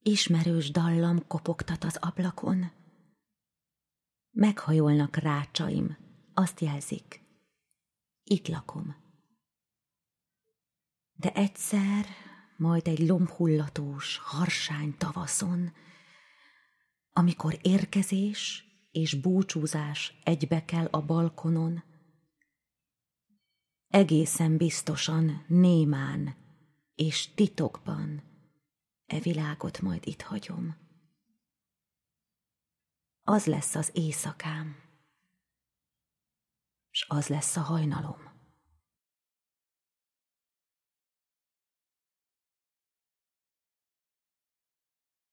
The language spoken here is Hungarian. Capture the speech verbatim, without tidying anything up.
Ismerős dallam kopogtat az ablakon. Meghajolnak rácsaim, azt jelzik, itt lakom. De egyszer, majd egy lombhullatós, harsány tavaszon, amikor érkezés és búcsúzás egybe kell a balkonon, egészen biztosan, némán és titokban e világot majd itt hagyom. Az lesz az éjszakám, s az lesz a hajnalom.